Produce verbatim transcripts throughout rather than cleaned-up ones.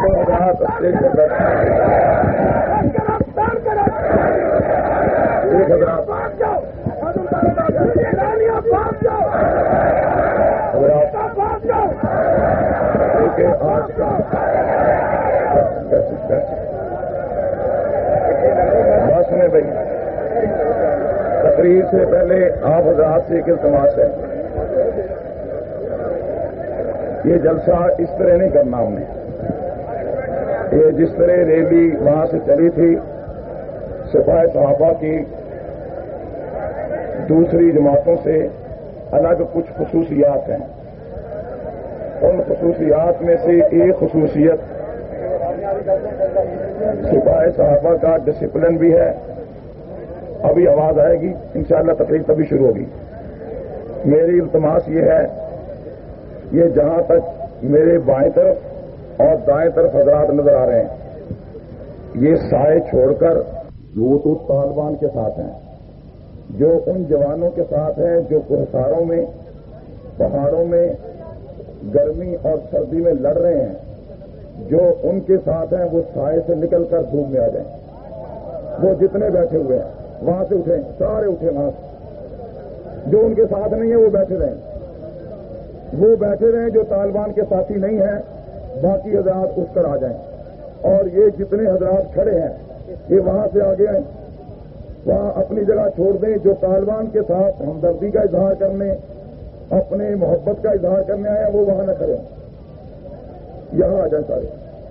حضرات اسٹیج پر بیٹھے ایک حضرات آج کا بس میں بھائی تقریر سے پہلے آپ حضرات سے ایک التماس ہے، یہ جلسہ اس طرح نہیں کرنا ہم نے، یہ جس طرح ریلی وہاں سے چلی تھی سپاہی صحابہ کی دوسری جماعتوں سے الگ کچھ خصوصیات ہیں، ان خصوصیات میں سے ایک خصوصیت سپاہی صحابہ کا ڈسپلن بھی ہے۔ ابھی آواز آئے گی انشاءاللہ تقریر تبھی شروع ہوگی۔ میری التماس یہ ہے، یہ جہاں تک میرے بائیں طرف اور دائیں طرف حضرات نظر آ رہے ہیں، یہ سائے چھوڑ کر جو تو طالبان کے ساتھ ہیں، جو ان جوانوں کے ساتھ ہیں جو کوہساروں میں پہاڑوں میں گرمی اور سردی میں لڑ رہے ہیں، جو ان کے ساتھ ہیں وہ سائے سے نکل کر دھوپ میں آ جائیں۔ وہ جتنے بیٹھے ہوئے ہیں وہاں سے اٹھیں، سارے اٹھیں وہاں سے۔ جو ان کے ساتھ نہیں ہیں وہ بیٹھے رہیں، وہ بیٹھے رہیں جو طالبان کے ساتھی نہیں ہیں، باقی حضرات اٹھ کر آ جائیں۔ اور یہ جتنے حضرات کھڑے ہیں یہ وہاں سے آگے ہیں، وہاں اپنی جگہ چھوڑ دیں۔ جو طالبان کے ساتھ ہمدردی کا اظہار کرنے، اپنے محبت کا اظہار کرنے آئے ہیں وہ وہاں نہ کریں، یہاں آ جائیں، سارے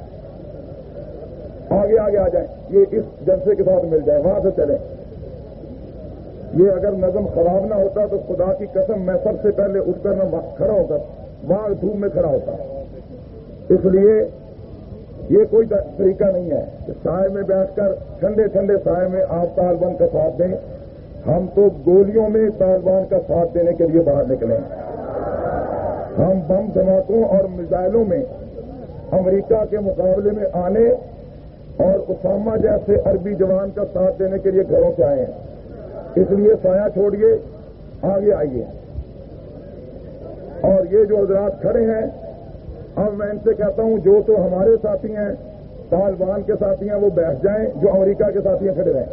آگے آگے آ جائیں، یہ اس جلسے کے ساتھ مل جائیں، وہاں سے چلیں۔ یہ اگر نظم خراب نہ ہوتا تو خدا کی قسم میں سب سے پہلے اٹھ کر نہ کھڑا ہو کر وہاں دھوپ میں کھڑا ہوتا۔ اس لیے یہ کوئی طریقہ نہیں ہے کہ سائے میں بیٹھ کر ٹھنڈے ٹھنڈے سائے میں آپ طالبان کا ساتھ دیں۔ ہم تو گولیوں میں طالبان کا ساتھ دینے کے لیے باہر نکلے ہیں۔ ہم بم دھماکوں اور میزائلوں میں امریکہ کے مقابلے میں آنے اور اسامہ جیسے عربی جوان کا ساتھ دینے کے لیے گھروں سے آئے ہیں۔ اس لیے سایہ چھوڑیے، آگے آئیے۔ اور یہ جو حضرات کھڑے ہیں، اب میں ان سے کہتا ہوں جو تو ہمارے ساتھی ہیں، طالبان کے ساتھی ہیں، وہ بیٹھ جائیں، جو امریکہ کے ساتھی ہیں کھڑے رہیں۔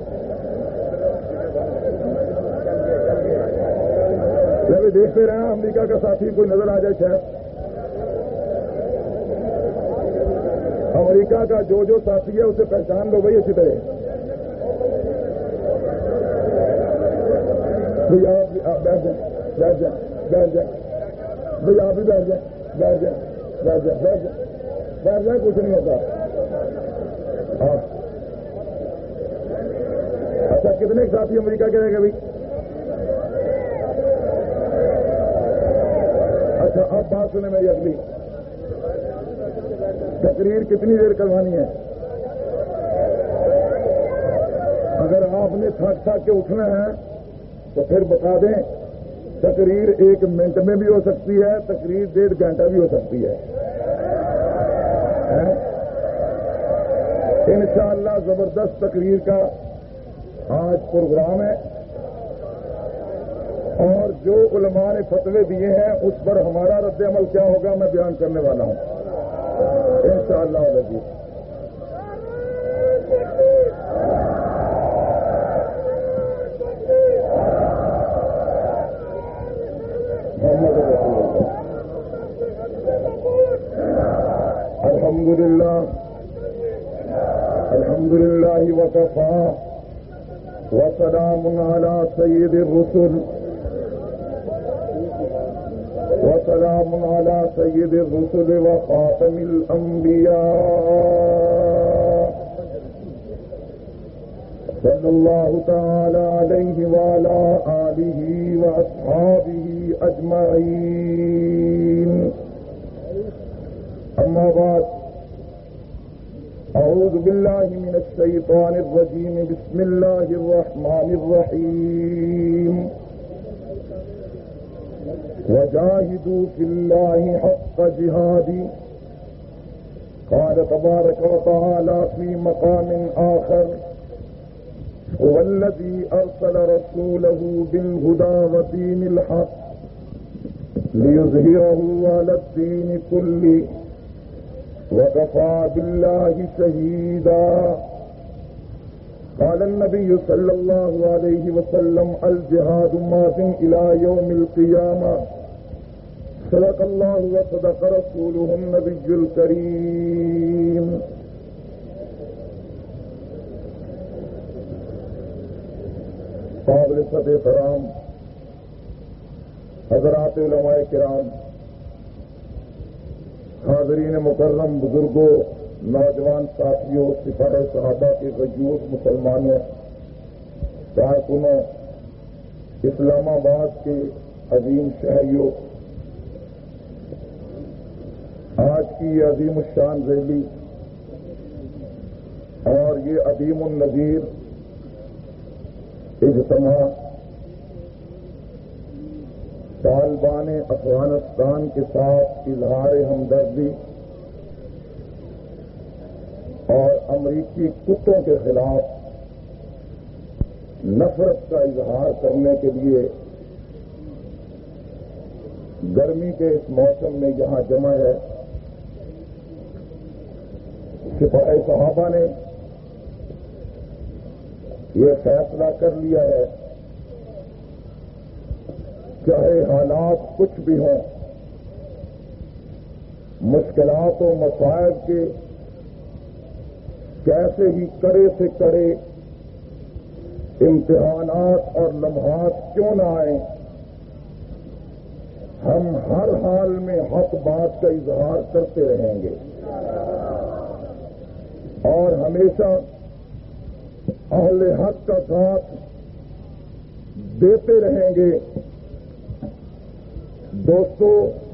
جب دیکھتے رہے امریکہ کا ساتھی کوئی نظر آ جائے شاید، امریکہ کا جو جو ساتھی ہے اسے پہچان لو بھائی اسی طرح۔ بھائی آپ بیٹھ جائیں، بیٹھ جائیں، بیٹھ جائیں، بھائی آپ بھی بیٹھ جائیں، بیٹھ جائیں، بیٹھ جائیں، بیٹھ جائیں، بیٹھ جائیں، کچھ نہیں ہوتا۔ اچھا کتنے ساتھی امریکہ کے رہے گا بھائی؟ اچھا اب بات سنیں میری اگلی تقریر کتنی دیر کروانی ہے؟ اگر آپ نے تھک تھک کے اٹھنا ہے تو پھر بتا دیں، تقریر ایک منٹ میں بھی ہو سکتی ہے، تقریر ڈیڑھ گھنٹہ بھی ہو سکتی ہے۔ انشاءاللہ زبردست تقریر کا آج پروگرام ہے، اور جو علماء نے فتوے دیے ہیں اس پر ہمارا رد عمل کیا ہوگا میں بیان کرنے والا ہوں انشاءاللہ العزیز۔ الحمد للہ الحمد للہ وکفی وسلام علی سید الرسل وسلام علی سید الرسل وخاتم الانبیاء صلی اللہ تعالی علیہ وعلی آلہ واصحابہ اجمعین۔ اما بعد، اعوذ باللہ من الشیطان الرجیم، بسم اللہ الرحمن الرحیم۔ وجاہدوا فی اللہ حق جہادہ، قال تبارک وتعالی فی مقام آخر، هو الذی ارسل رسولہ بالہدی ودین الحق لیظہرہ علی الدین کلہ وكفى بالله شهيدا. قال النبي صلى الله عليه وسلم الجهاد ماض إلى يوم القيامة. صدق الله وصدق رسوله النبي الكريم. قابل صدر کرام، حضرات علماء کرام، حاضرین مکرم، بزرگوں، نوجوان ساتھیوں، سپاہ صحابہ کے غیور مسلمانوں، کارکنوں، اسلام آباد کے عظیم شہریوں، آج کی یہ عظیم الشان ریلی اور یہ عظیم النظیر اجتماع طالبان افغانستان کے ساتھ اظہار ہمدردی اور امریکی کتوں کے خلاف نفرت کا اظہار کرنے کے لیے گرمی کے اس موسم میں یہاں جمع ہے. سپاہ صحابہ نے یہ فیصلہ کر لیا ہے، چاہے حالات کچھ بھی ہوں، مشکلات و مسائل کے کیسے ہی کڑے سے کڑے امتحانات اور لمحات کیوں نہ آئیں، ہم ہر حال میں حق بات کا اظہار کرتے رہیں گے اور ہمیشہ اہل حق کا ساتھ دیتے رہیں گے. دوستو،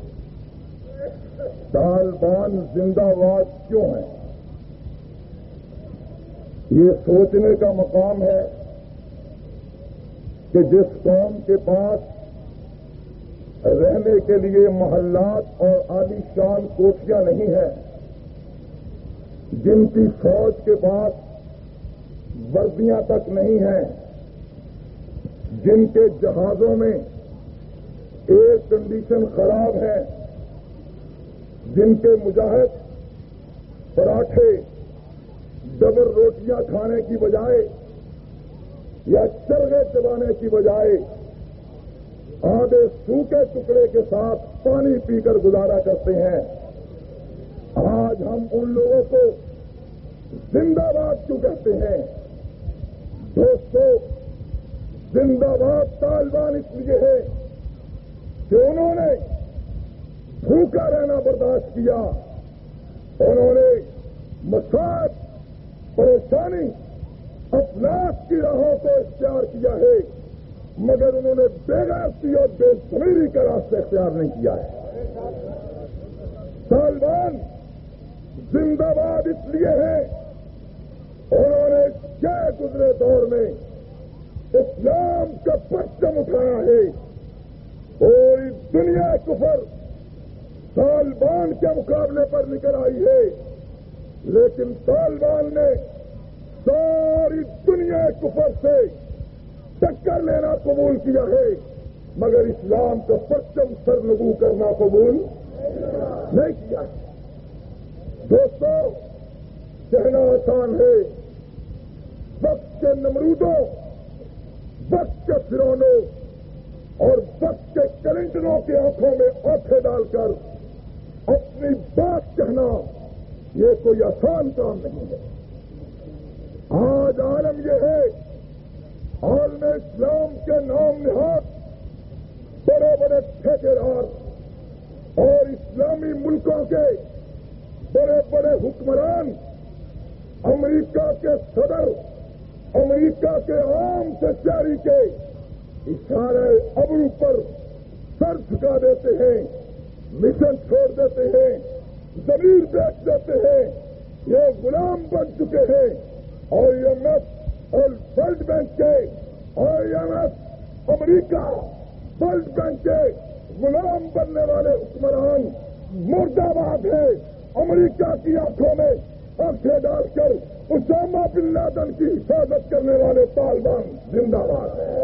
طالبان زندہ باد کیوں ہیں؟ یہ سوچنے کا مقام ہے کہ جس قوم کے پاس رہنے کے لیے محلات اور عالی شان کوٹھیاں نہیں ہیں، جن کی فوج کے پاس وردیاں تک نہیں ہیں، جن کے جہازوں میں ایئر کنڈیشن خراب ہے، جن کے مجاہد پراٹھے ڈبل روٹیاں کھانے کی بجائے یا چرگے چبانے کی بجائے آدھے سوکھے ٹکڑے کے ساتھ پانی پی کر گزارا کرتے ہیں، آج ہم ان لوگوں کو زندہ باد کیوں کہتے ہیں؟ دوستو، زندہ باد طالبان اس لیے ہے کہ انہوں نے بھوکا رہنا برداشت کیا، انہوں نے مصائب، پریشانی، افلاس کی راہوں کو اختیار کیا ہے، مگر انہوں نے بے غیرتی اور بے ضمیری کا راستہ اختیار نہیں کیا ہے. طالبان زندہ باد اس لیے ہے انہوں نے گئے گزرے دور میں اسلام کا پرچم اٹھایا ہے. پوری دنیا کفر طالبان کے مقابلے پر نکل آئی ہے، لیکن طالبان نے ساری دنیا کفر سے ٹکر لینا قبول کیا ہے، مگر اسلام کا پرچم سرنگو کرنا قبول نہیں کیا. دوستو، کہنا آسان ہے، وقت کے نمرودوں، وقت کے فرعونوں اور وقت کے کلنٹروں کی آنکھوں میں آنکھیں ڈال کر اپنی بات کہنا یہ کوئی آسان کام نہیں ہے. آج عالم یہ ہے، عالم اسلام کے نام نہاد بڑے بڑے ٹھیکیدار اور اسلامی ملکوں کے بڑے بڑے حکمران، امریکہ کے صدر، امریکہ کے عام سیکرٹری کے اشارے ابرو پر سر جھکا دیتے ہیں، مشن چھوڑ دیتے ہیں، زمین بیچ دیتے ہیں، یہ غلام بن چکے ہیں. اور آئی ایم ایف اور ورلڈ بینک کے آئی ایم ایف امریکہ ورلڈ بینک کے غلام بننے والے حکمران مرد آباد ہے. امریکہ کی آنکھوں میں آنکھیں ڈال کر اسامہ بن لادن کی حفاظت کرنے والے طالبان زندہ باد ہیں.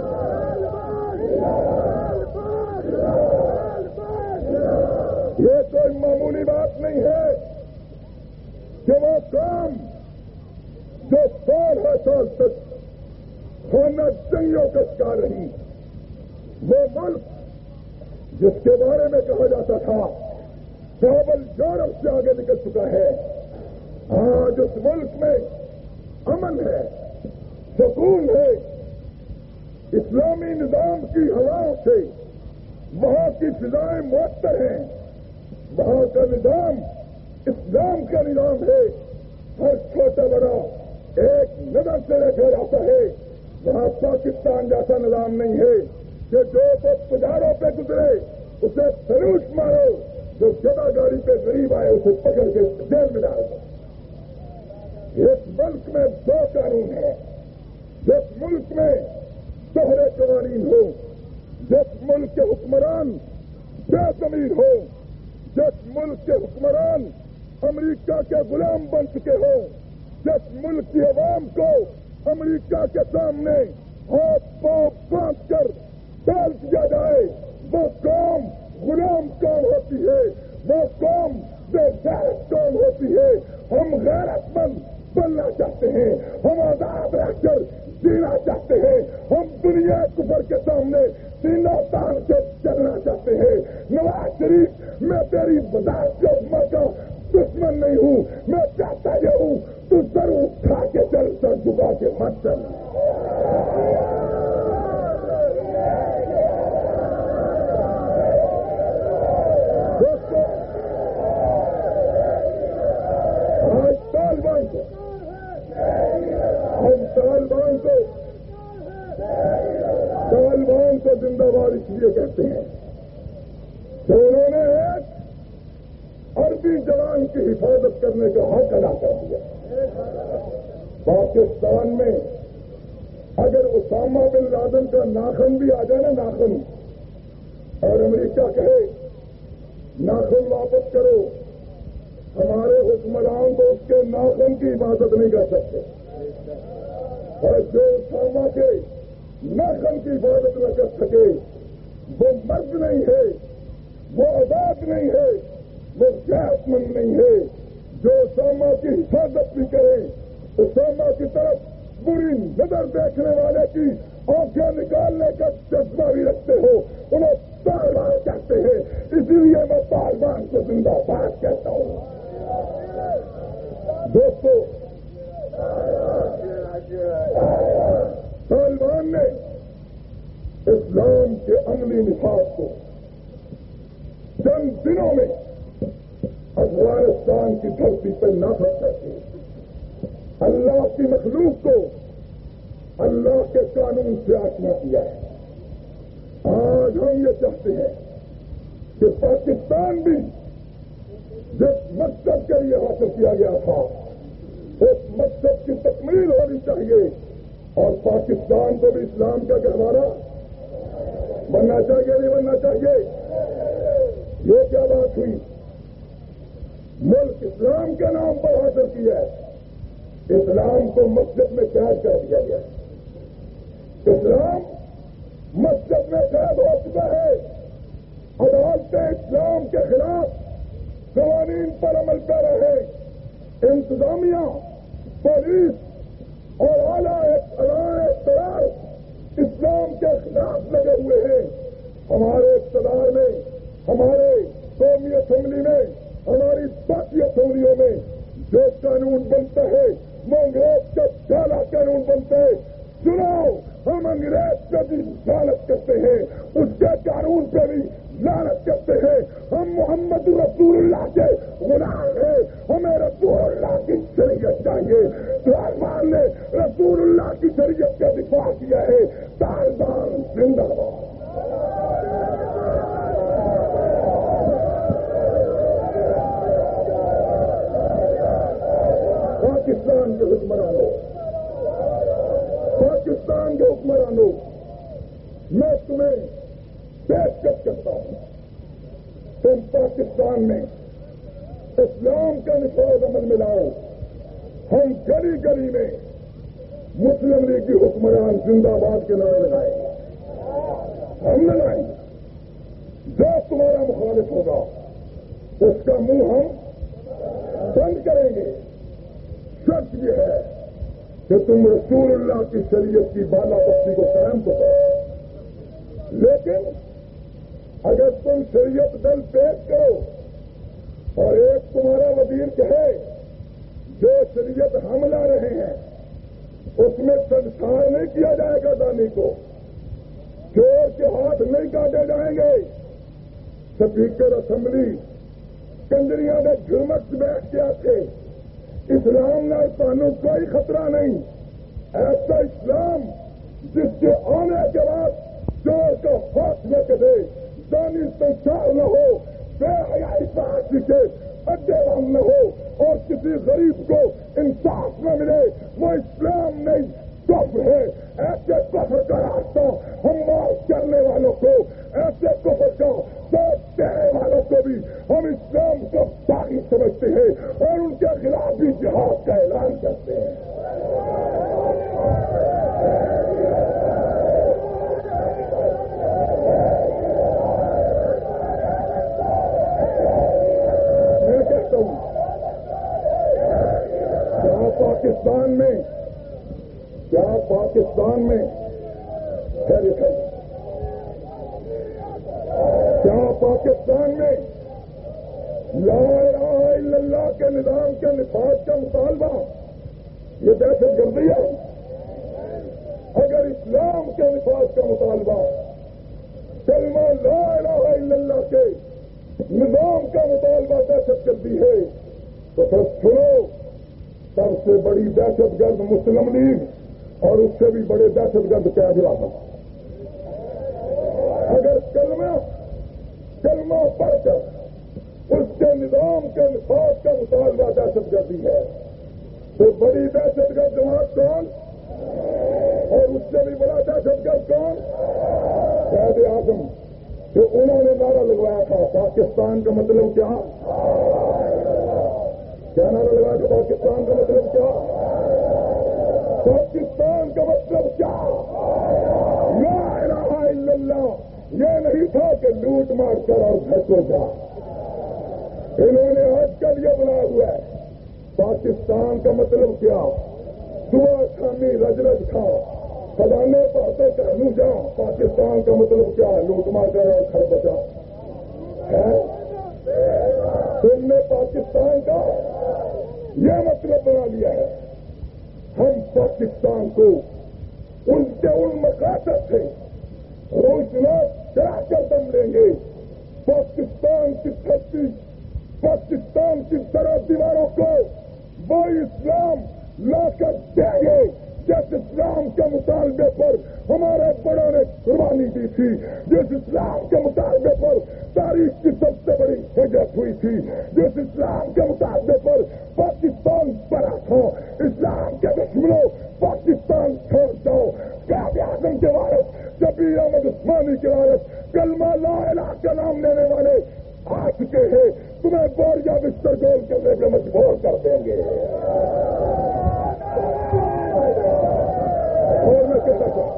یہ کوئی معمولی بات نہیں ہے کہ وہ قوم جو سولہ سال تک خانہ جنگیوں کا شکار رہی، وہ ملک جس کے بارے میں کہا جاتا تھا کابل یورپ سے آگے نکل چکا ہے، آج اس ملک میں امن ہے، سکون ہے، اسلامی نظام کی ہواؤں سے وہاں کی فضائیں معطر ہیں، وہاں کا نظام اسلام کا نظام ہے، ہر چھوٹا بڑا ایک نظر سے رکھا جاتا ہے۔ وہاں پاکستان جیسا نظام نہیں ہے کہ جو تو پجاروں پہ گزرے اسے فروش مارو، جو جگہ گاڑی پہ غریب آئے اسے پکڑ کے جیل میں ڈال دو۔ اس ملک میں دو قانون ہیں، جس ملک میں دوہرے قوانین ہو، جس ملک کے حکمران بے ضمیر ہو، جس ملک کے حکمران امریکہ کے غلام بن چکے ہو، جس ملک کی عوام کو امریکہ کے سامنے ہاتھ پاؤں باندھ کر ڈال دیا جائے، وہ قوم غلام کون ہوتی ہے، وہ قوم بے غیرت کون ہوتی ہے۔ ہم غیرت مند بننا چاہتے ہیں، ہم آزاد رہ کر جینا چاہتے ہیں، ہم دنیا کفر کے سامنے سینہ تان کے چلنا چاہتے ہیں۔ نواز شریف، میں تیری وزارت کے عظمت کا دشمن نہیں ہوں، میں چاہتا یہ ہوں تو ضرور اٹھا کے چل، سر جھکا کے مت چل۔ دوستو، آج طالبان کو ہم طالبان کو طالبان کو زندہ باد اس لیے کہتے ہیں کہ انہوں نے ایک عربی جوان کی حفاظت کرنے کا حق ادا کر دیا۔ پاکستان میں اگر اسامہ بن لادن کا ناخن بھی آ جائے نا، ناخن، اور امریکہ کہے ناخن واپس کرو، ہمارے حکمران تو اس کے ناخن کی حفاظت نہیں کر سکتے، اور جو اسامہ کے ناخن کی حفاظت نہ کر سکے وہ مرد نہیں ہے، وہ آزاد نہیں ہے، وہ صحت مند نہیں ہے۔ جو اسامہ کی حفاظت بھی کرے، اسامہ کی طرف بری نظر دیکھنے والے کی آنکھیں نکالنے کا جذبہ بھی رکھتے ہو، انہیں طالبان کہتے ہیں۔ اسی لیے میں طالبان کو زندہ باد کہتا ہوں۔ دوستو، طالبان نے اسلام کے عملی نفاذ کو چند دنوں میں افغانستان کی دھرتی پر نافذ کر کے اللہ کی مخلوق کو اللہ کے قانون سے آشنا کیا ہے۔ آج ہم یہ چاہتے ہیں کہ پاکستان بھی جس مقصد کے لیے حاصل کیا گیا تھا اس مقصد کی تکمیل ہونی چاہیے، اور پاکستان کو بھی اسلام کا گہوارہ بننا چاہیے، نہیں بننا چاہیے؟ یہ کیا بات ہوئی؟ ملک اسلام کے نام پر حاصل کیا ہے، اسلام کو مسجد میں قید کر دیا گیا ہے۔ اسلام مسجد میں قید ہو چکا ہے، عدالتیں اسلام کے خلاف قوانین پر عمل کر رہے ہیں، انتظامیہ، پولیس اور اعلیٰ اقتدار اسلام کے خلاف لگے ہوئے ہیں۔ ہمارے اقتدار میں، ہمارے قومی اسمبلی میں، ہماری باقی اسمبلیوں میں جو قانون بنتا ہے وہ انگریز کا کالا قانون بنتا ہے۔ سنو، ہم انگریز پہ بھی لعنت کرتے ہیں، اس کے قانون پہ بھی لعنت کرتے ہیں۔ ہم محمد رسول اللہ کے غلام ہیں، ہمیں رسول اللہ کی شریعت چاہیے۔ طالبان نے رسول اللہ کی شریعت کا دفاع کیا ہے۔ طالبان زندہ باد۔ پاکستان کے حکمرانوں، پاکستان کے حکمرانوں، میں تمہیں پیشکش کرتا ہوں، تم پاکستان میں اسلام کا نفاذ عمل میں لاؤ۔ ہم گلی گلی میں مسلم لیگ کی حکمران زندہ باد کے نعرے لگائیں گے، ہم لگائیں گے۔ جو تمہارا مخالف ہوگا اس کا منہ ہم بند کریں گے. شرط یہ ہے کہ تم رسول اللہ کی شریعت کی بالا بستی کو قائم کرو. لیکن اگر تم شریعت دل پیش کرو اور ایک تمہارا وزیر کہے جو شریعت ہم لا رہے ہیں اس میں سنسار نہیں کیا جائے گا دانی کو، چور کے ہاتھ نہیں کاٹے جائیں گے، سپیکر اسمبلی کنجریاں نے جھرمٹ بیٹھ کے آتے، اسلام نہ تمہیں کوئی خطرہ نہیں. ایسا اسلام جس کے آنے کے بعد چور کا ہاتھ نہ کٹے، دانی سنسار نہ ہو، بے حیائی پاسی کے اڈے بم نہ ہو اور کسی غریب کو انصاف نہ ملے، وہ اسلام نہیں کفر ہے. ایسے کفر کا راستہ ہم معاف کرنے والوں کو، ایسے کفر کا ساتھ دینے والوں کو بھی ہم اسلام کو باغی سمجھتے ہیں اور ان کے خلاف بھی جہاد کا اعلان کرتے ہیں. میں کہتا ہوں کیا پاکستان میں کیا پاکستان میں کیا پاکستان میں لا الہ الا اللہ کے نظام کے نفاذ کا مطالبہ یہ دہشت گردی ہے؟ اگر اسلام کے نفاذ کا مطالبہ کلمہ لا الہ الا اللہ کے نظام کا مطالبہ دہشت گردی ہے تو پھر سنو، سب سے بڑی دہشت گرد مسلم لیگ اور اس سے بھی بڑے دہشت گرد کیا گرا. اگر کلمہ کلمہ پڑھ کر اس کے نظام کے نفاذ کا مطالبہ دہشت گردی ہے تو بڑی دہشت گرد جماعت کون اور اس سے بھی بڑا دہشت گرد کون؟ قائد اعظم. جو انہوں نے نعرہ لگوایا تھا پاکستان کا مطلب کیا کیا نعرہ لگایا تھا؟ پاکستان کا مطلب کیا؟ پاکستان کا مطلب کیا؟ لا الہ الا اللہ یہ نہیں تھا کہ لوٹ مار کر اور گھر کو جا. انہوں نے آج کل یہ بنا ہوا ہے پاکستان کا مطلب کیا؟ صبح شامی رج رج کھا خزانے پاتے ٹہلو جا. پاکستان کا مطلب کیا ہے؟ لوٹ مار کر اور گھر بچا ہے. تم نے پاکستان کا یہ مطلب بنا لیا ہے. ہم پاکستان کو ان کے ان مقاصد سے روشناس چڑھا کر دم لیں گے. پاکستان کی دھرتی پاکستان کی طرح دیواروں کو وہ اسلام لا کر دیں گے جس اسلام کے مطالبے پر ہمارے بڑوں نے قربانی دی تھی، جس اسلام کے مطالبے پر تاریخ کی سب سے بڑی ہجرت ہوئی تھی، جس اسلام کے مطالبے پر پاکستان بڑا تھا. اسلام کے دشمنوں پاکستان چھوڑ جاؤ. قائد اعظم کے وارث شبیر احمد عثمانی کے وارث کلمہ لا الہ کا نام لینے والے آ چکے ہیں. تمہیں بوریا بستر گول کرنے پہ مجبور کر دیں گے. اور میں کہتا ہوں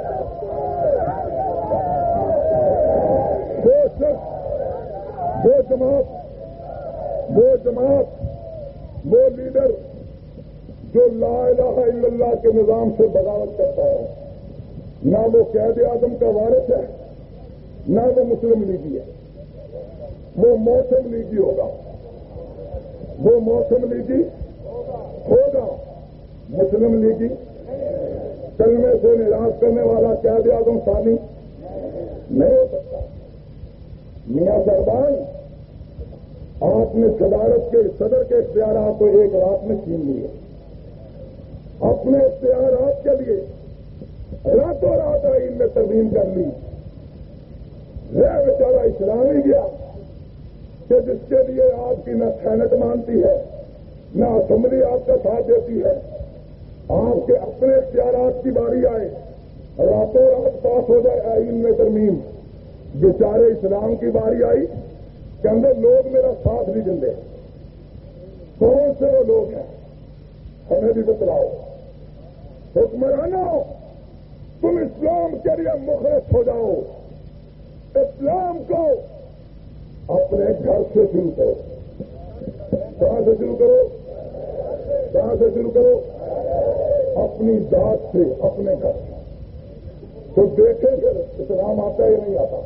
وہ شخص وہ جماعت وہ جماعت وہ لیڈر جو لا الہ الا اللہ کے نظام سے بغاوت کرتا ہے نہ وہ قائد اعظم کا وارث ہے نہ وہ مسلم لیگی ہے. وہ موسم لیگی ہوگا وہ موسم لیگی ہوگا مسلم لیگی کلمے سے نراش کرنے والا قائد اعظم ثانی نہیں ہو سکتا. میاں صاحبان آپ نے صدارت کے صدر کے اختیارات کو ایک رات میں چھین لیے. اپنے اختیارات کے لیے راتوں رات آئین میں ترمیم کر لی. یہ بیچارہ اسلامی گیا کہ جس کے لیے آپ کی نہ سینٹ مانتی ہے نہ اسمبلی آپ کا ساتھ دیتی ہے. آپ کے اپنے اختیارات کی باری آئے راتوں رات پاس ہو جائے آئین میں ترمیم. بیچارے اسلام کی باری آئی کہ اندر لوگ میرا ساتھ نہیں دیں گے. کون سے وہ لوگ ہیں ہمیں بھی بتلاؤ. حکمرانوں تم اسلام کے لیے مخلص ہو جاؤ. اسلام کو اپنے گھر سے شروع کرو. کہاں سے شروع کرو؟ کہاں سے شروع کرو؟ اپنی ذات سے، اپنے گھر سے. تو دیکھیں پھر اسلام آتا ہے یا نہیں آتا.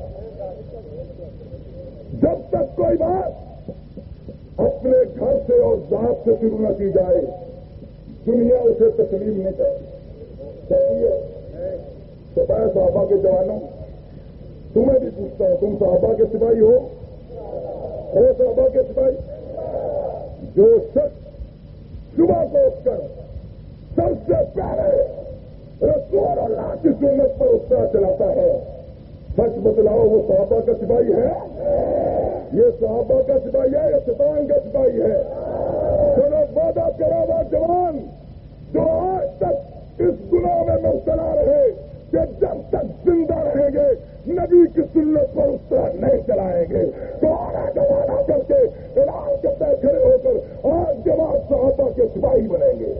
جب تک کوئی بات اپنے گھر سے اور ذات سے شروع نہ کی جائے دنیا اسے تسلیم نہیں کرتی. کہتی ہے تو میں صحابہ کے جوانوں تمہیں بھی پوچھتا ہوں، تم صحابہ کے سپاہی ہو؟ ہو صحابہ کے سپاہی؟ جو شخص صبح کو اٹھ کر سب سے پہلے رسول اللہ کی سنت پر اٹھتا چلاتا ہے، سچ بتلاؤ وہ صحابہ کا سپاہی ہے؟ یہ صحابہ کا سپاہی ہے یا شیطان کا سپاہی ہے؟ چلو وعدہ کرا ہوا جوان جو آج تک اس گناہ میں مبتلا رہے کہ جب تک زندہ رہیں گے نبی کی سنت پر اس طرح نہیں چلائیں گے، تو آنا جو وعدہ کر کے اعلان کرتے کھڑے ہو کر آج کے بعد صحابہ کے سپاہی بنیں گے.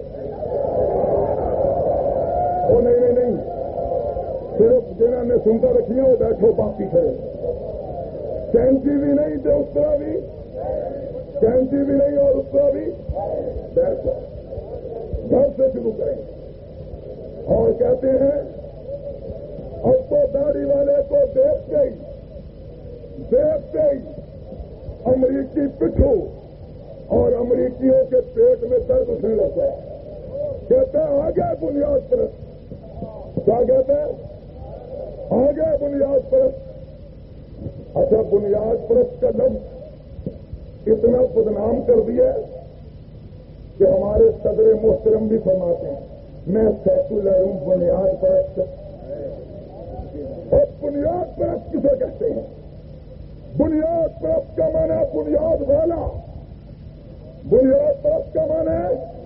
وہ نہیں نہیں نہیں صرف جنہوں نے سنتا رکھی وہ بیٹھو باقی کھڑے. کینچی بھی نہیں تو اس طرح بھی، کینچی بھی نہیں اور اس طرح بھی بیٹھ جاؤ. گھر سے شروع کریں. اور کہتے ہیں اب تو داڑھی والے کو دیکھتے ہی دیکھتے ہی امریکی پٹھو اور امریکیوں کے پیٹ میں درد اٹھنے لگتا ہے. کہتے ہیں آگے بنیاد پرست. کیا کہتے ہیں؟ آگے بنیاد پرست. اچھا بنیاد پرست کا لفظ اتنا بدنام کر دیا کہ ہمارے صدر محترم بھی فرماتے ہیں میں سیکولر ہوں، بنیاد پرست. اور بنیاد پرست کسے کہتے ہیں؟ بنیاد پرست کا معنی بنیاد والا. بنیاد پرست کا معنی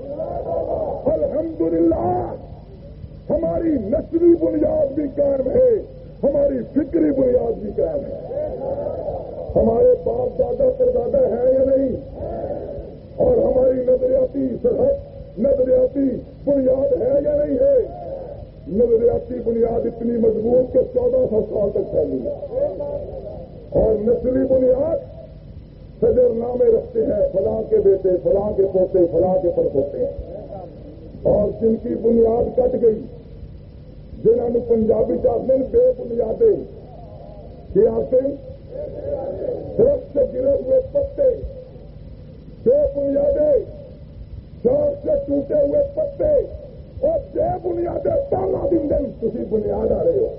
الحمدللہ ہماری نسلی بنیاد بھی قائم ہے، ہماری فکری بنیاد بھی قائم ہے. ہمارے باپ دادا پردادا ہیں یا نہیں؟ اور ہماری نظریاتی سرحد نظریاتی بنیاد ہے یا نہیں ہے؟ نظریاتی بنیاد اتنی مضبوط کہ چودہ سو سال تک پھیلی ہے. اور نسلی بنیاد شجر نامے رکھتے ہیں، فلاں کے بیٹے، فلاں کے پوتے، فلاں کے پڑپوتے ہیں. اور جن کی بنیاد کٹ گئی، جنہوں نے پنجابی چاہتے ہیں بے بنیادیں، کیا آتے درخت سے گرے ہوئے پتے، بے بنیادیں، شاخ سے ٹوٹے ہوئے پتے اور بے بنیادیں تالا دن دن کسی بنیاد آ رہے ہو.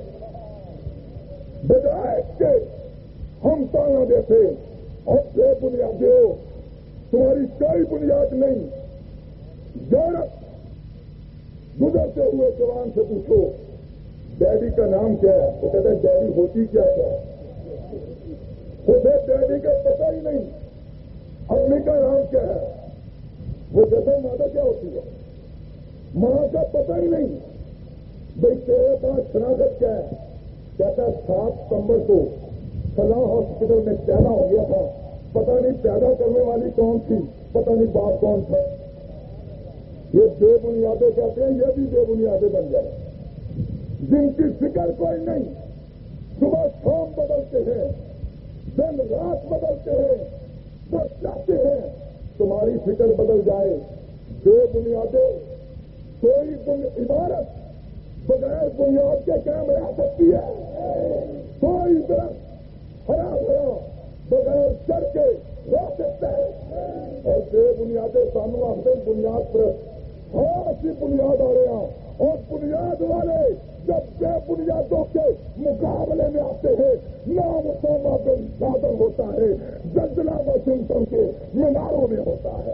بجائے کہ ہم تالا دیتے اور بے بنیادیں ہو، تمہاری کوئی بنیاد نہیں. یورپ گزرتے ہوئے جوان سے پوچھو ڈیڈی کا نام کیا ہے؟ وہ کہتے ہیں ڈیڈی ہوتی کیا ہے؟ اسے ڈیڈی کا پتہ ہی نہیں. امی کا نام کیا ہے؟ وہ کہتے ہیں ماں کیا ہوتی ہے؟ ماں کا پتہ ہی نہیں. بھائی تیرے پاس شناخت کیا ہے؟ کہتا ہے سات ستمبر کو فلاں ہاسپٹل میں پیدا ہو گیا تھا، پتہ نہیں پیدا کرنے والی کون تھی، پتہ نہیں باپ کون تھا. یہ بے بنیادیں کہتے ہیں، یہ بھی بے بنیادیں بن جائیں جن کی فکر کوئی نہیں. صبح شام بدلتے ہیں، دن رات بدلتے ہیں، تو چاہتے ہیں تمہاری فکر بدل جائے. بے بنیادیں کوئی عبارت بغیر بنیاد کے قائم رہ سکتی ہے؟ کوئی درخت ہرا بھرا بغیر چڑھ کے رہ سکتا ہے؟ اور بے بنیادیں سانو آخر بنیاد پر ہاں اسی بنیاد آ رہے ہیں. اور بنیاد والے جب بے بنیادوں کے مقابلے میں آتے ہیں نام اسامہ بن لادن ہوتا ہے، زلزلہ واشنگٹن کے میناروں میں ہوتا ہے.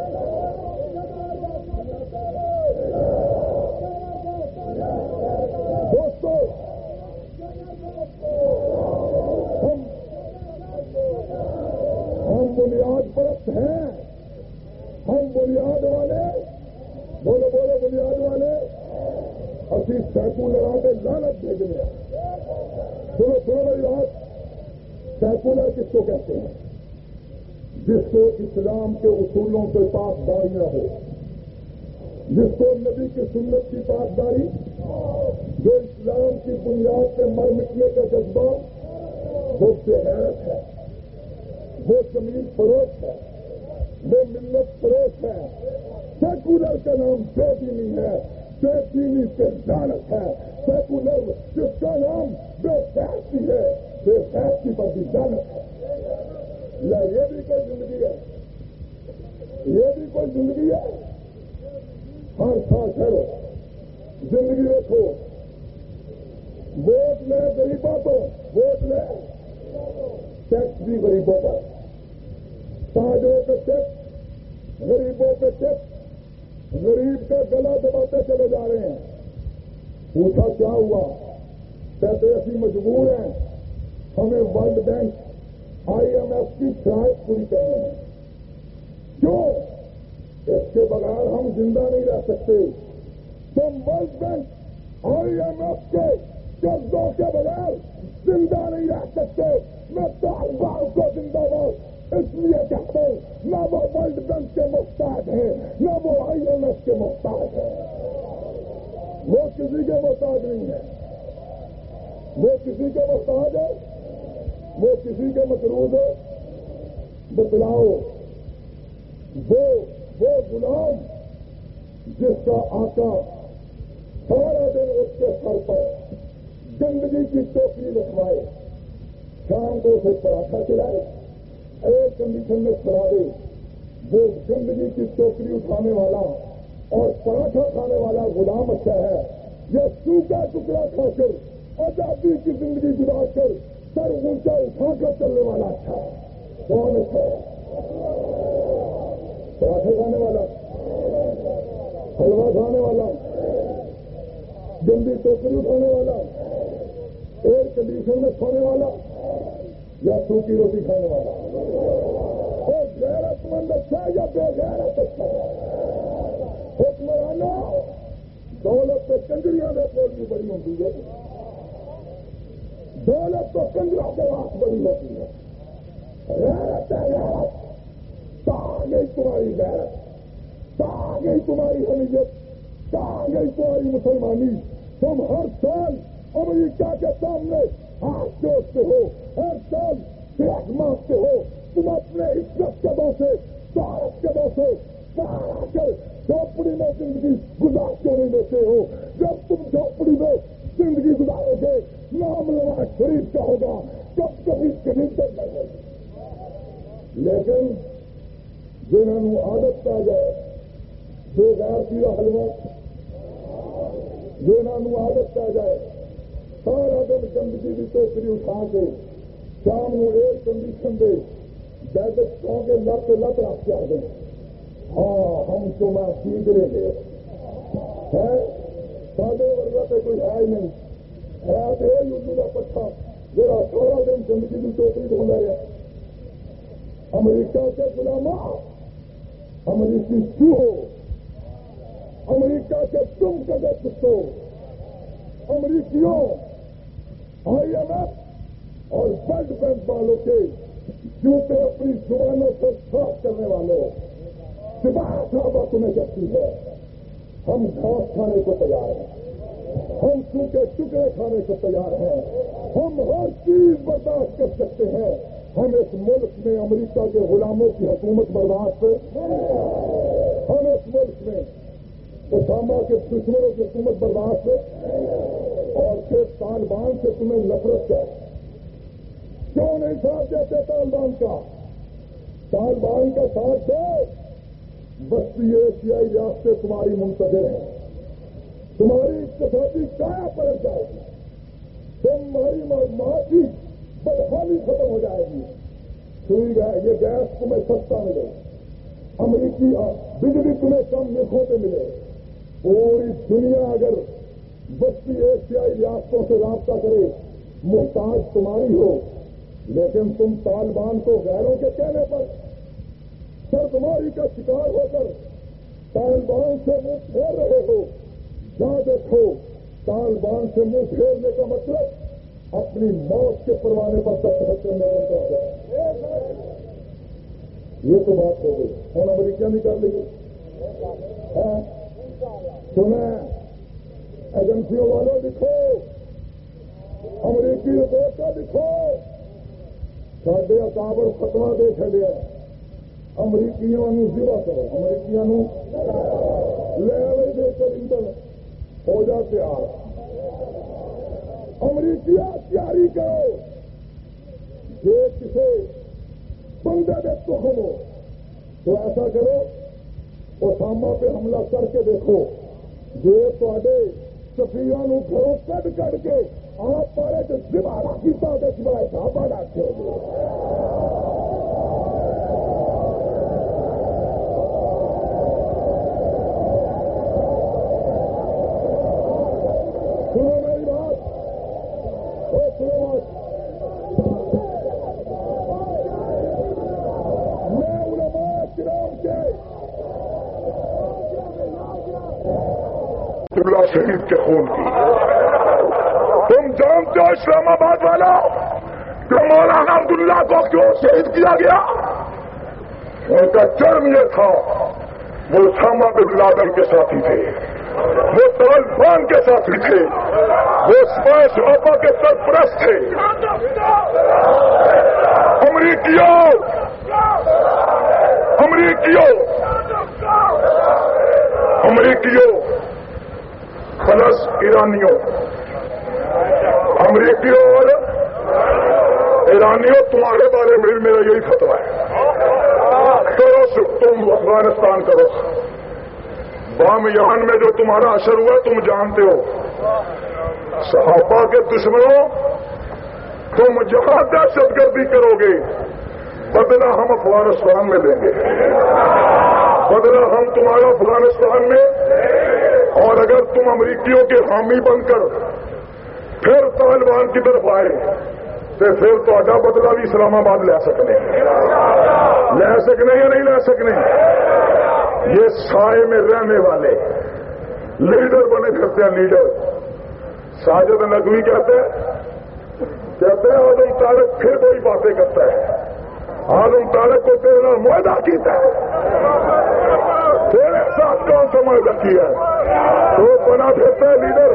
دوستو ہم ہم بنیاد پرست ہیں، ہم بنیاد والے، بولو بولو بنیاد والے. اسی سیکولر کے لعنت بھیجنے. سنو سنو میری بات. سیکولر کس کو کہتے ہیں؟ جس کو اسلام کے اصولوں کے پاسداری نہ ہو، جس کو نبی کی سنت کی پاسداری، جو اسلام کی بنیاد پہ مر مٹنے کا جذبہ وہ بے غیرت ہے. وہ زمین فروخت ہے، وہ ملت فروخت ہے، سیکولر کا نام بے دینی ہے، بے دینی سے لعنت ہے، سیکولر جس کا نام بے فیصلی ہے، بے فیصلی پر بھی لعنت ہے۔ یہ بھی کوئی زندگی ہے؟ یہ بھی کوئی زندگی ہے؟ ہر سال ٹھہرو، زندگی دیکھو، ووٹ لے غریبوں کو، ووٹ لے، ٹیکس بھی غریبوں کا، تاجروں کے ٹیکس، غریبوں کے ٹیکس، غریب کا گلا دباتے چلے جا رہے ہیں۔ پوچھا کیا ہوا؟ کہتے اسی مجبور ہیں، ہمیں ورلڈ بینک آئی ایم ایف کی شرائط پوری کرنی ہے۔ کیوں؟ اس کے بغیر ہم زندہ نہیں رہ سکتے۔ تم ورلڈ بینک آئی ایم ایف کے قرضوں کے بغیر زندہ نہیں رہ سکتے۔ میں طالبان کو زندہ باد اس لیے کہتا ہوں، نہ وہ ورلڈ بینک کے محتاج ہیں، نہ وہ آئی ایم ایف کے محتاج ہیں۔ وہ کسی کے محتاج نہیں ہے، وہ کسی کے محتاج ہے، وہ کسی کے مقروض ہے۔ بتلاؤ وہ وہ غلام جس کا آقا سارا دن اس کے سر پر گندگی کی ٹوکری لکھوائے، شام کو اسے پراٹھا کھلائے، ایئر کنڈیشن میں کھلا دے، وہ گندگی کی ٹوکری اٹھانے والا اور پراٹھا کھانے والا غلام اچھا ہے، یا سوکھا ٹکڑا کھا کر آزادی کی زندگی گزار کر سر اونچا اٹھا کر چلنے والا اچھا ہے؟ کون اچھا ہے؟ پراٹھے کھانے والا، حلوہ کھانے والا، گندی ٹوکری اٹھانے والا، ایئر کنڈیشن میں سونے والا، یا سوکھی روٹی کھانے والا؟ اور غیرت مند اچھا ہے یا بے غیرت اچھا ہے؟ حکمرانوں، دولت تو کنجریاں میں پولی بڑی ہوتی ہے، دولت تو کنجروں کے پاس بڑی ہوتی ہے۔ غیرت ہے غیرت، کہاں گئی تمہاری غیرت، کہاں گئی تمہاری حمیت، کہاں گئی تمہاری مسلمانی؟ تم ہر سال امریکہ کے سامنے ہاتھ جوڑتے ہو، ہر سال پیٹ مانگتے ہو، تم اپنے عزت کے دو سے، شہرت کے دو سے باہر آ کر جھوپڑی میں زندگی گزار کیوں نہیں دیتے ہو؟ جب تم جھوپڑی میں زندگی گزارو گے، نام نواز شریف کا ہوگا، کب کبھی کلنٹن کا ہوگا۔ لیکن جنہوں عادت پہ جائے بے غیر کی حلوہ، جنہوں عادت پہ جائے سارا دن گندگی کی ٹوکری اٹھا کے شام کو ایئر کنڈیشن دے بیٹھ سو کے لت لت رکھ کے آ دیں، ہاں ہم تو میں سیکھ لیں گے، ہے سادے ورگا تو کوئی ہے ہی نہیں، ہے تو یہ اردو کا پٹھا جا سارا دن گندگی کی ٹوکری ڈھونڈا رہا۔ امریکہ کے غلاموں، امریکی چوہو، امریکہ کے تم کدے کتوں، امریکیوں، آئی ایم ایف اور ورلڈ بینک والوں کے جوتے اپنی زبانوں سے صاف کرنے والوں، زبان صحابہ تمہیں کہتی ہے ہم گھاس کھانے کو تیار ہیں، ہم سوکھے ٹکڑے کھانے کو تیار ہیں، ہم ہر چیز برداشت کر سکتے ہیں، ہم اس ملک میں امریکہ کے غلاموں کی حکومت برداشت، ہم اس ملک میں اسامہ کے دشمنوں کی حکومت برداشت، اور پھر طالبان سے تمہیں نفرت ہے، کیوں نہیں ساتھ دیتے طالبان کا؟ طالبان کا ساتھ دو، وسطی ایشیائی ریاستیں تمہاری منتظر ہیں، تمہاری اقتصادی کایا پلٹ جائے گی، تمہاری معاشی بدحالی ختم ہو جائے گی، سوئی گئے یہ گیس تمہیں سستا ملے، امریکی بجلی تمہیں کم نرخوں پہ ملے، پوری دنیا اگر وسطی ایشیائی ریاستوں سے رابطہ کرے محتاج تمہاری ہو، لیکن تم طالبان کو غیروں کے کہنے پر سرماری کا شکار ہو کر طالبان سے منہ پھیر رہے ہو۔ جہاں دیکھو طالبان سے منہ پھیرنے کا مطلب اپنی موت کے پروانے پر دستخط کرنے کا ہے۔ یہ تو بات ہو گئی، ہم امریکہ نہیں کر لیے، سنیں ایجنسیوں والوں لکھو، امریکی رپورٹ کا لکھو، ساڈے اکابر فتوا دے چڑیا امریکیوں ذبح کرو، امریکیوں لے آئے دے کر ادھر ہو جا تیار، امریکہ تیاری کرو، جی کسی بندے دے تخم ہو تو ایسا کرو اسامہ پہ حملہ کر کے دیکھو، جی تے سفیوں گھروں کٹ کٹ کے آپ پارے جو ذبح کیتا تے بڑا ڈھابا ڈاکے ہو سنو میری بات، او سنو بات، میں علماء کرام کے قبلہ شہید کے خون کی، تم جانتے ہو اسلام آباد والا کہ مولانا عبداللہ کو کیوں شہید کیا گیا؟ ان کا جرم یہ تھا وہ اسامہ بن لادن کے ساتھی تھے، وہ طالبان کے ساتھی تھے، وہ اسپائس آپا کے سرپرست تھے۔ امریکیوں امریکیوں امریکیوں خلص ایرانیوں، امریکیوں اور ایرانیوں تمہارے بارے میں میرا یہی فتویٰ ہے، کرو تم افغانستان کرو، بامیان میں جو تمہارا اثر ہوا تم جانتے ہو، صحابہ کے دشمنوں تم جہاں دہشت گردی کرو گے بدلہ ہم افغانستان میں لیں گے، بدلہ ہم تمہارا افغانستان میں، اور اگر تم امریکیوں کے حامی بن کر پھر طالبان کی طرف آئے تو پھر تو اڈا بدلہ بھی اسلام آباد لے سکنے لے سکنے یا نہیں لے سکنے؟ یہ سائے میں رہنے والے لیڈر بنے کرتے ہیں، لیڈر ساجد نقوی کہتے ہیں کہتے ہیں آدم طارق پھر کوئی باتیں کرتا ہے، آدم طارق کو تیرے نال معاہدہ کیتا ہے، تیرے ساتھ کون سا معاہدہ کیا ہے؟ تو بنا پھرتا ہے لیڈر،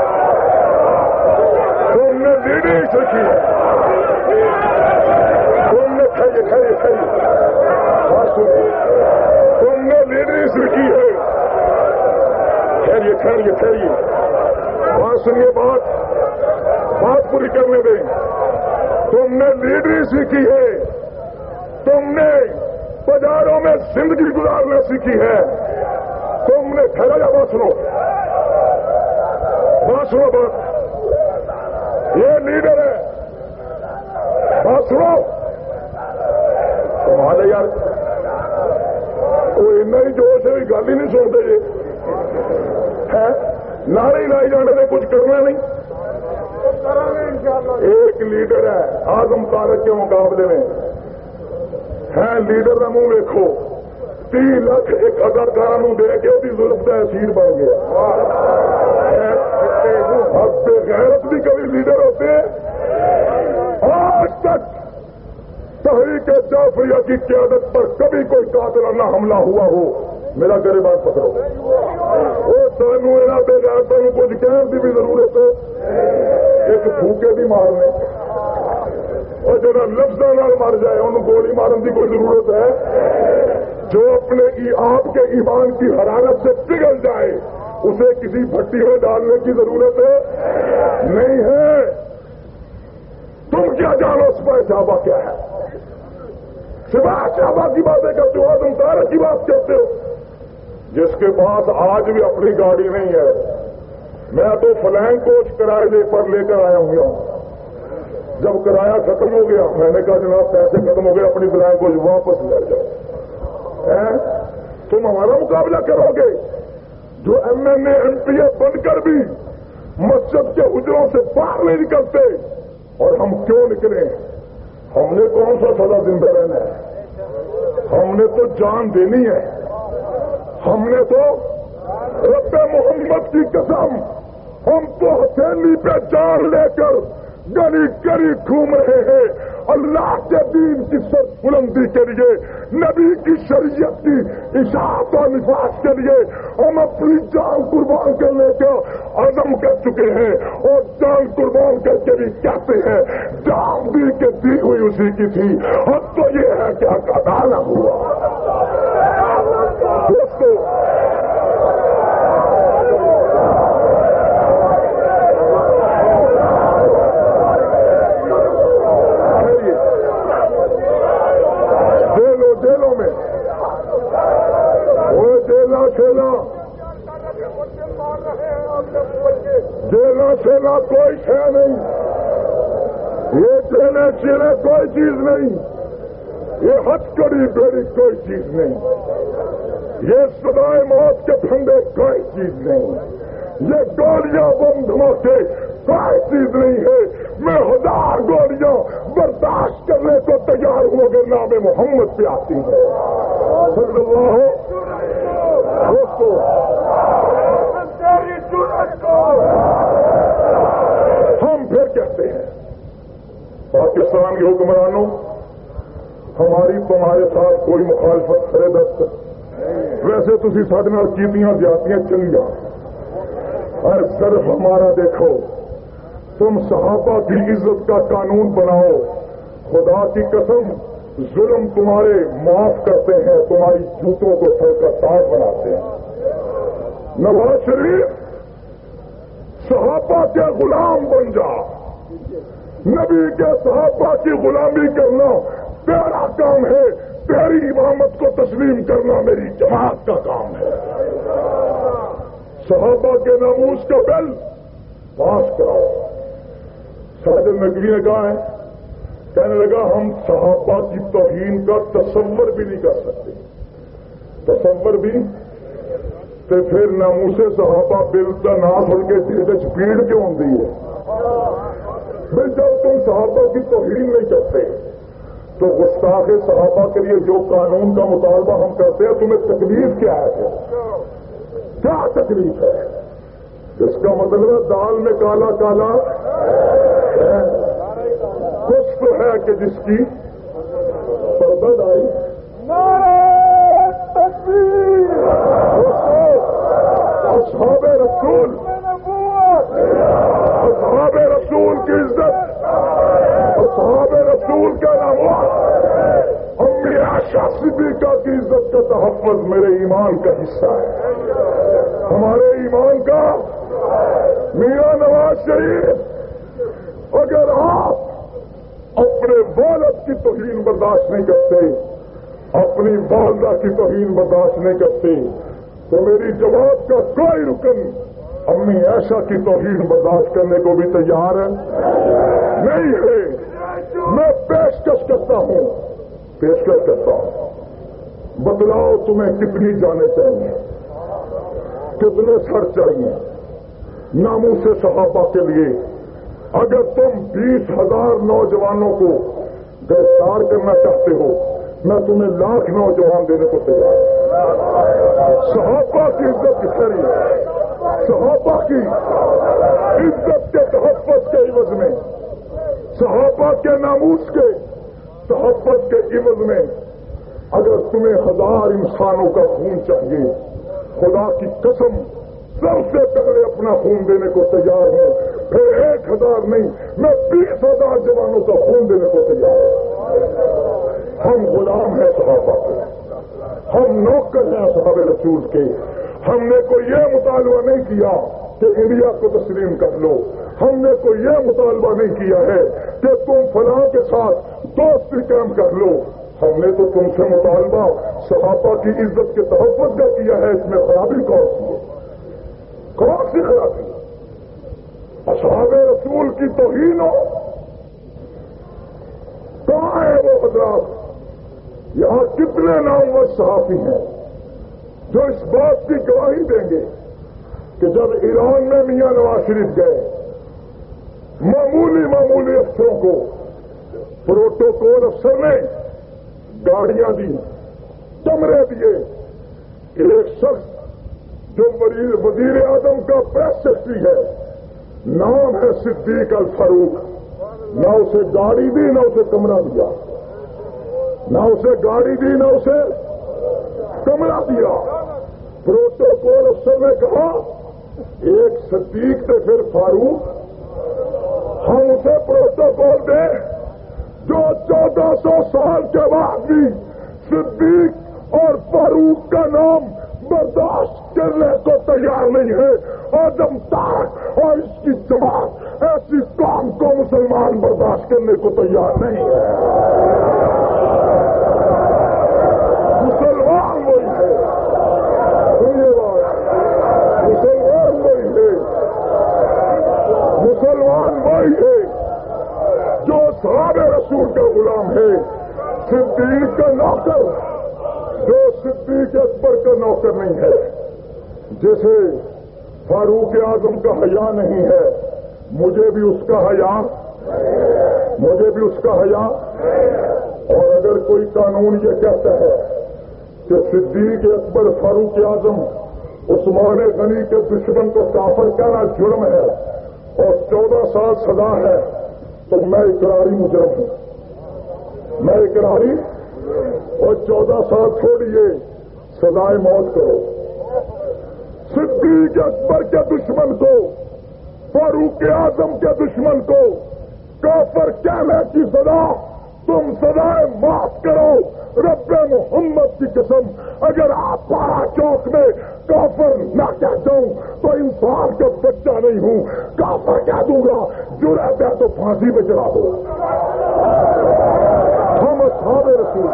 تم نے لیڈری سیکھی ہے، تم نے کھائی کھائی کھائی تم نے لیڈری سیکھی ہے، خیریے خیریے خیریے بات سنیے، بات بات پوری کرنے دیں، تم نے لیڈری سیکھی ہے، تم نے بازاروں میں زندگی گزارنا سیکھی ہے، تم نے کھڑا جا بات سنو بات سنو بات، یہ لیڈر ہے، بات سنو تمہارے یار کوئی اتنا ہی جوش ہے گل ہی نہیں سنتے یہ نعرے لائی جانے میں کچھ کرنا نہیں، ایک لیڈر ہے اعظم طارق کے مقابلے میں ہے، لیڈر کا منہ دیکھو، تین لاکھ ایک اداکارہ نو دے کے وہ ظلم کا اسیر بن گیا، اب بے غیرت بھی کبھی لیڈر ہوتے ہیں، آج تک تحریک جعفریہ کی قیادت پر کبھی کوئی قاتلانہ حملہ ہوا ہو میرا گریبان پکڑو، وہ سانو یہاں بے غیرتوں کو کچھ کہنے کی بھی ضرورت ہے، ایک پھوکے بھی مارنے اور جو لفظوں مر جائے انہوں گولی مارن کی کوئی ضرورت ہے؟ جو اپنے آپ کے ایمان کی حرارت سے پگھل جائے اسے کسی بھٹی میں ڈالنے کی ضرورت ہے نہیں ہے۔ تم کیا جانو سپاہ صحابہ کیا ہے؟ سپاہ صحابہ کی باتیں کرتے ہو، تم طارق کی بات کرتے ہو، جس کے پاس آج بھی اپنی گاڑی نہیں ہے، میں تو فلائنگ کوچ کرائے لے پر لے کر آیا ہوں، جب کرایہ ختم ہو گیا میں نے کہا جناب پیسے ختم ہو گئے اپنی فلائنگ کوچ واپس لے جاؤ، تم ہمارا مقابلہ کرو گے؟ جو ایم این اے ایم پی اے بن کر بھی مسجد کے حجروں سے باہر نہیں نکلتے، اور ہم کیوں نکلے؟ ہم نے کون سا سزا زندہ رہنا ہے؟ ہم نے تو جان دینی ہے، ہم نے تو رب محمد کی قسم ہم تو ہتھیلی پہ جان لے کر گلی گلی گھوم رہے ہیں اللہ کے دین کی سر بلندی کے لیے، نبی کی شریعت کی اشاعت و نفاذ کے لیے ہم اپنی جان قربان کرنے کا عزم کر چکے ہیں، اور جان قربان کر کے بھی کہتے ہیں جان دی کے دی ہوئی اسی کی تھی، اب تو یہ ہے کہ ادا نہ ہوا۔ دوستو جیلا سینا کوئی شے نہیں، یہ جیلے چیلے کوئی چیز نہیں، یہ ہتھکڑی بیڑی کوئی چیز نہیں، یہ سدائے موت کے پھندے کوئی چیز نہیں، یہ گولیاں بم دھماکے کوئی چیز نہیں ہے۔ میں ہزار گولیاں برداشت کرنے کو تیار ہوں اگر نام محمد پہ آتی ہے صلی اللہ دوستو۔ ہم پھر کہتے ہیں پاکستان کے حکمرانوں، ہماری تمہارے ساتھ کوئی مخالفت کرے دست، ویسے تھی سارے نال کیتیاں زیادتیاں چنگیاں، اور صرف ہمارا دیکھو، تم صحابہ کی عزت کا قانون بناؤ، خدا کی قسم ظلم تمہارے معاف کرتے ہیں، تمہاری جوتوں کو سر کا تاج بناتے ہیں۔ نواز شریف صحابہ کے غلام بن جا، نبی کے صحابہ کی غلامی کرنا تیرا کام ہے، تیری امامت کو تسلیم کرنا میری جماعت کا کام ہے۔ صحابہ کے ناموس کا بل پاس کراؤ۔ ساجد نقوی نے کہا ہے، کہنے لگا ہم صحابہ کی توہین کا تصور بھی نہیں کر سکتے، تصور بھی تو پھر ناموس صحابہ بل کا نام سن کے جیسے سپیڈ کیوں ہوتی ہے؟ پھر جب تم صحابہ کی توہین نہیں کرتے تو گستاخ صحابہ کے لیے جو قانون کا مطالبہ ہم کرتے ہیں تمہیں تکلیف کیا ہے؟ کیا تکلیف ہے؟ اس کا مطلب ہے دال میں کالا کالا ہے، کچھ تو ہے کہ جس کی پردہ آئی۔ اصحاب رسول اصحاب رسول کی عزت، اصحاب رسول کا نام امی عائشہ صدیقہ کی عزت کا تحفظ میرے ایمان کا حصہ ہے، ہمارے ایمان کا۔ میاں نواز شریف اگر آپ اپنے والد کی توہین برداشت نہیں کرتے، اپنی والدہ کی توہین برداشت نہیں کرتے، تو میری جماعت کا کوئی رکن امی عائشہ کی توہین برداشت کرنے کو بھی تیار نہیں ہے۔ میں پیشکش کرتا ہوں پیشکش کرتا ہوں بتلاؤ تمہیں کتنی جانیں چاہیے، کتنے سر چاہیے ناموس صحابہ کے لیے؟ اگر تم بیس ہزار نوجوانوں کو گرفتار کرنا چاہتے ہو میں تمہیں لاکھ نوجوان دینے کو تیار ہوں۔ صحابہ کی عزت کری، صحابہ کی عزت کے تحفظ کے عوض میں، صحابہ کے ناموس کے تحفظ کے عوض میں اگر تمہیں ہزار انسانوں کا خون چاہیے، خدا کی قسم سب سے پہلے اپنا خون دینے کو تیار ہوں، پھر ایک ہزار نہیں میں بیس ہزار جوانوں کا خون دینے کو تیار ہوں۔ ہم غلام ہیں صحابہ کے، ہم نوکر ہیں صحابہ رسول کے۔ ہم نے کوئی یہ مطالبہ نہیں کیا کہ انڈیا کو تسلیم کر لو، ہم نے کوئی یہ مطالبہ نہیں کیا ہے کہ تم فلاں کے ساتھ دوستی قائم کر لو، ہم نے تو تم سے مطالبہ صحابہ کی عزت کے تحفظ کا کیا ہے۔ اس میں خرابی کون سی ہے؟ کون سی خرابی؟ اصحاب رسول کی توہین ہو؟ کہاں ہے وہ حضرات؟ یہاں کتنے نامور صحافی ہیں جو اس بات کی گواہی دیں گے کہ جب ایران میں میاں نواز شریف گئے، معمولی معمولی افسروں کو پروٹوکول افسر نے گاڑیاں دی، کمرے دیے، ایک شخص جو وزیر اعظم کا پریس سیکرٹری ہے، نام ہے صدیق الفاروق، نہ اسے گاڑی دی نہ اسے کمرہ دیا، نہ اسے گاڑی دی نہ اسے کمرہ دیا۔ پروٹوکول افسر نے کہا ایک صدیق سے پھر فاروق، ہم اسے پروٹوکول دیں جو چودہ سو سال کے بعد بھی صدیق اور فاروق کا نام برداشت کرنے کو تیار نہیں ہے۔ آدم تاک اور اس کی جماعت ایسی قوم کو مسلمان برداشت کرنے کو تیار نہیں ہے۔ مسلمان وہی ہے، مسلمان وہی ہے، مسلمان وہی ہے جو صحابہ رسول کا غلام ہے، صدیق کا نوکر، جو صدیق اکبر کا نوکر نہیں ہے، جیسے فاروق اعظم کا حیا نہیں ہے، مجھے بھی اس کا حیا مجھے بھی اس کا حیا اور اگر کوئی قانون یہ کہتا ہے کہ صدیق اکبر فاروق اعظم عثمان غنی کے دشمن کو کافر کہنا جرم ہے اور چودہ سال سزا ہے، تو میں اقراری مجرم ہوں، میں اقراری اور چودہ سال چھوڑیے، سزائے موت کرو۔ صدیق اکبر کے دشمن کو، فاروق اعظم کے دشمن کو کافر کہنے کی سزا تم سزائے معاف کرو۔ رب محمد کی قسم، اگر آپ پارا چوک میں کافر نہ کہہ دوں تو انسان کا بچہ نہیں ہوں، کافر کہہ دوں گا، جرأت ہے تو پھانسی پہ چڑھا دو۔ ہم اصحاب رسول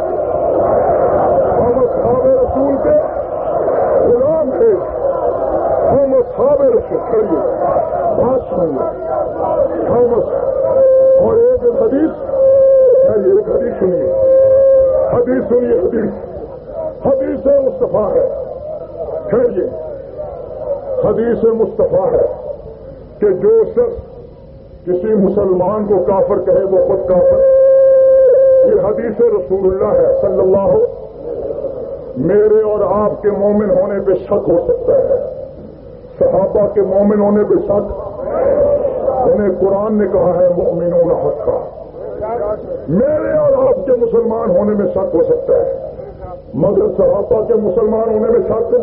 ہم اصحاب رسول کے غلام ہیں، ہم اصحاب رسول کریے بات سنیے، ہم اور ایک حدیث ایک حدیث سنیے، حدیث سنیے، حدیث حدیث مصطفیٰ ہے، ٹھہریے، حدیث مصطفیٰ ہے کہ جو شخص کسی مسلمان کو کافر کہے وہ خود کافر، یہ حدیث رسول اللہ ہے صلی اللہ علیہ۔ میرے اور آپ کے مومن ہونے پہ شک ہو سکتا ہے، صحابہ کے مومن ہونے پہ شک، انہیں قرآن نے کہا ہے مؤمنون حقا، میرے اور آپ کے مسلمان ہونے میں شک ہو سکتا ہے، مگر صحابہ کے مسلمان ہونے میں شک،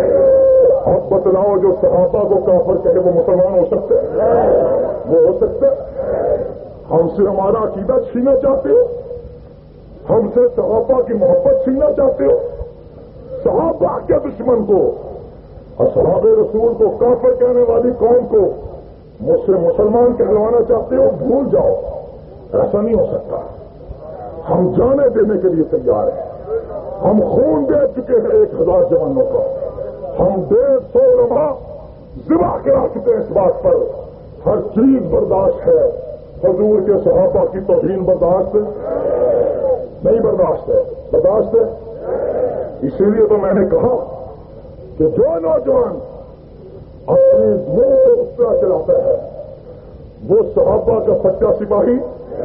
اب بتلاؤ جو صحابہ کو کافر کہے وہ مسلمان ہو سکتے ہیں؟ وہ ہو سکتا ہے؟ ہم سے ہمارا عقیدہ چھینا چاہتے ہو؟ ہم سے صحابہ کی محبت چھیننا چاہتے ہو؟ صحابہ کے دشمن کو، اصحاب رسول کو کافر کہنے والی قوم کو مجھ سے مسلمان کہلوانا چاہتے ہو؟ بھول جاؤ، ایسا نہیں ہو سکتا۔ ہم جانے دینے کے لیے تیار ہیں، ہم خون دے چکے ہیں ایک ہزار جوانوں کا، ہم ڈیڑھ سو علماء ذبح کرا چکے ہیں اس بات پر، ہر چیز برداشت ہے، حضور کے صحابہ کی توہین برداشت نہیں، برداشت ہے، برداشت ہے۔ اسی لیے تو میں نے کہا کہ جو نوجوان اپنی منہ سے اس طرح چلاتا ہے وہ صحابہ کا سچا سپاہی،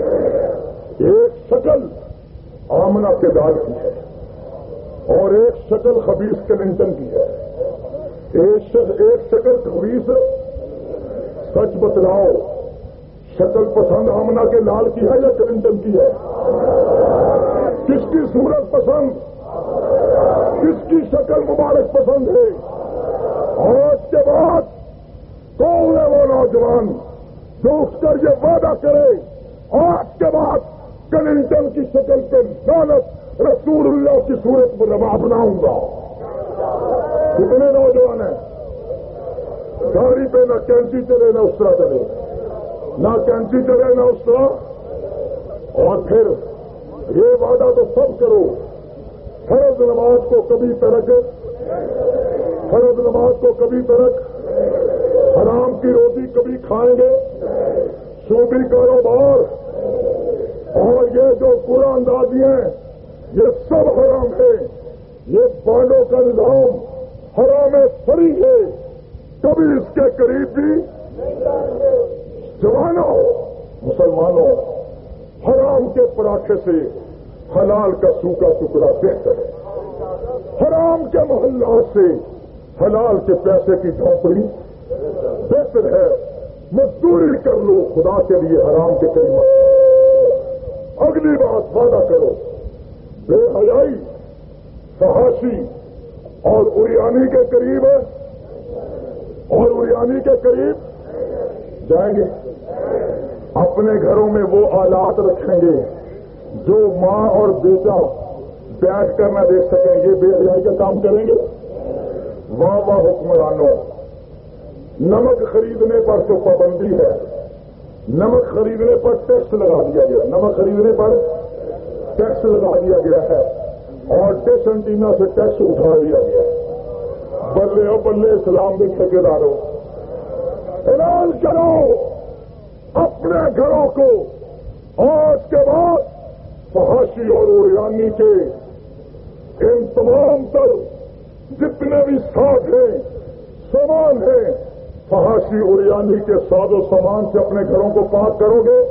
ایک شکل آمنہ کے دال کی ہے اور ایک شکل خبیث کلنٹن کی ہے، ایک شکل خبیث، سچ بتلاؤ شکل پسند آمنہ کے لال کی ہے یا کلنٹن کی ہے؟ کس کی صورت پسند، کس کی شکل مبارک پسند ہے؟ آج کے بعد کون ہے وہ نوجوان جو اٹھ کر یہ وعدہ کرے آج کے بعد کلنٹن کی شکل کے لعنت رسول اللہ کی صورت پر روا بناؤں گا؟ کتنے نوجوان ہیں؟ گاڑی پہ نہ کینچی چلے نہ اس طرح چلے، نہ کینچی چلے نہ اس طرح، اور پھر یہ وعدہ تو سب کرو فرض نماز کو کبھی ترک فرض نماز کو کبھی ترک حرام کی روٹی کبھی کھائیں گے، صوبی کاروبار اور یہ جو قرآن اندازی ہیں یہ سب حرام ہے، یہ بانڈوں کا نظام حرام سری ہے، کبھی اس کے قریب بھی جوانوں مسلمانوں حرام کے پراٹھے سے حلال کا سوکھا ٹکڑا بہتر ہے، حرام کے محلات سے حلال کے پیسے کی جھونپڑی بہتر ہے، مزدوری کر لو خدا کے لیے حرام کے قریب اگلی بات وعدہ کرو، بے حیائی فحاشی اور اریانی کے قریب ہے، اور اریانی کے قریب جائیں گے۔ اپنے گھروں میں وہ آلات رکھیں گے جو ماں اور بیٹا بیٹھ کر نہ دیکھ سکیں، یہ بے حیائی کا کام کریں گے۔ واہ واہ حکمرانوں، نمک خریدنے پر تو پابندی ہے، نمک خریدنے پر ٹیکس لگا دیا گیا، نمک خریدنے پر ٹیکس لگا دیا گیا ہے، اور ٹیکس انٹینا سے ٹیکس اٹھا دیا گیا۔ بلے او بلے اسلام کے ٹھیکیداروں، اعلان کرو اپنے گھروں کو آج کے بعد فحاشی اور اریانی کے ان تمام تر جتنے بھی ساز ہیں، سامان ہیں، فحاشی اریانی کے ساز و سامان سے اپنے گھروں کو پاک کرو گے؟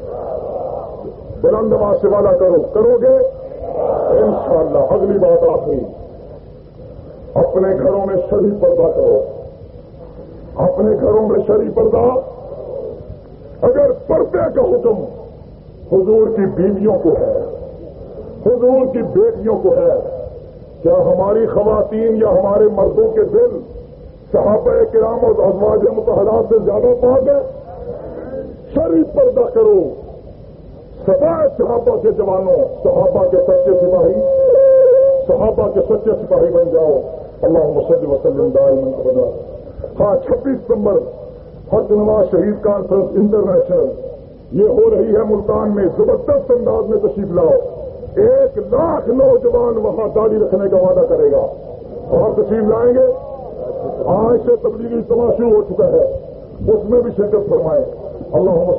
بلند آواز سے وعدہ کرو، کرو گے انشاءاللہ۔ اگلی بات آخری، اپنے گھروں میں شرعی پردہ کرو، اپنے گھروں میں شرعی پردہ۔ اگر پردے کا حکم حضور کی بیویوں کو ہے، حضور کی بیٹیوں کو ہے، کیا ہماری خواتین یا ہمارے مردوں کے دل صحابہ کرام اور ازواج مطہرات سے زیادہ پاک ہے؟ شرعی پردہ کرو، سدائے صحابہ کے جوانوں، صحابہ کے سچے سپاہی، صحابہ کے سچے سپاہی بن جاؤ۔ اللہم صل وسلم دائما ابدا۔ ہاں، چھبیس ستمبر حق نواز شہید کانفرنس انٹرنیشنل یہ ہو رہی ہے ملتان میں، زبردست انداز میں تشریف لاؤ۔ ایک لاکھ نوجوان وہاں داڑھی رکھنے کا وعدہ کرے گا، اور تشریف لائیں گے۔ آج سے تبلیغی اجتماع شروع ہو چکا ہے، اس میں بھی شرکت فرمائیں۔ اللہ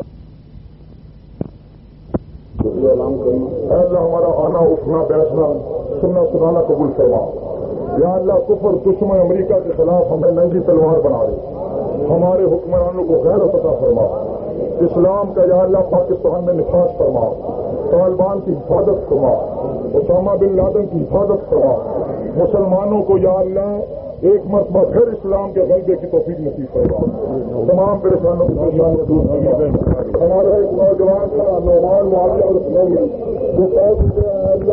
اللہ ہمارا آنا اٹھنا بیٹھنا سننا سنانا قبول فرما۔ یا اللہ کفر دشمن امریکہ کے خلاف ہمیں ننگی تلوار بنا دے، ہمارے حکمرانوں کو غیرت عطا فرما۔ اسلام کا یا اللہ پاکستان میں نفاذ فرما، طالبان کی حفاظت فرما، اسامہ بن لادن کی حفاظت فرما، مسلمانوں کو یا اللہ ایک مرتبہ پھر اسلام کے غلبے کی توفیق نصیب فرما۔ تمام پریشانوں کی پریشانیاں دور فرما۔ ہمارا ایک نوجوان تھا نعمان معاویہ اور